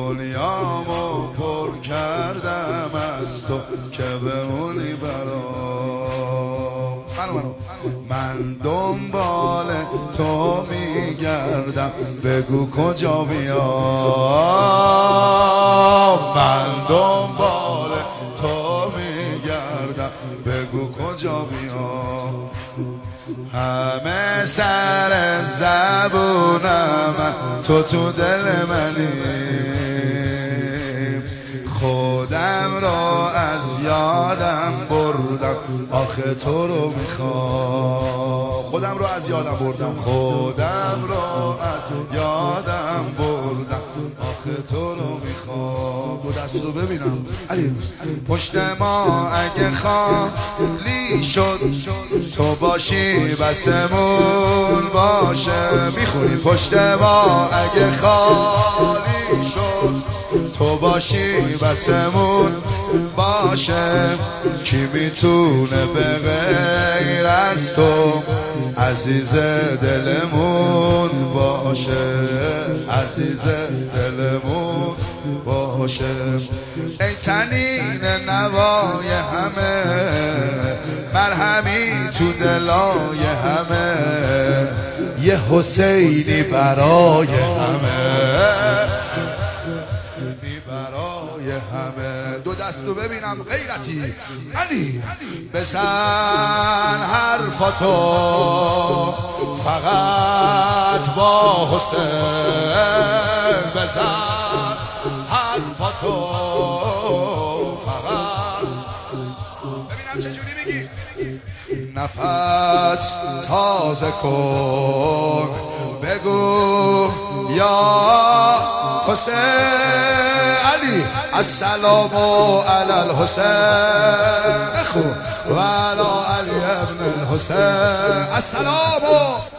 دنیامو پر کردم از تو که بمونی برام. من دنبال تو میگردم بگو کجا بیام. من دنبال تو میگردم بگو کجا بیام. همه سر زبونم تو دل منی. خودم را از یادم بردم آخه تو رو میخوام. خودم را از یادم بردم، خودم را از یادم بردم آخه تو رو میخوام. دو دست رو ببینم علی. پشت ما اگه خالی شد تو باشی بسمون باشه. میخونی پشت ما اگه خالی شد تو باشی بسمون باشه. کی میتونه به غیر از تو عزیز دلمون باشه، عزیز دلمون باشه. ای تنین نوای همه، مرهمی تو دلای همه، یه حسینی برای همه، برای همه. دو دستو ببینم غیرتی علی. بزن حرفاتو فقط با حسین. بزن حرفاتو فقط. ببینم چجوری میگی. نفس تازه کن بگو یا حسین علی السلام علی الحسین و علی علی ابن الحسین السلام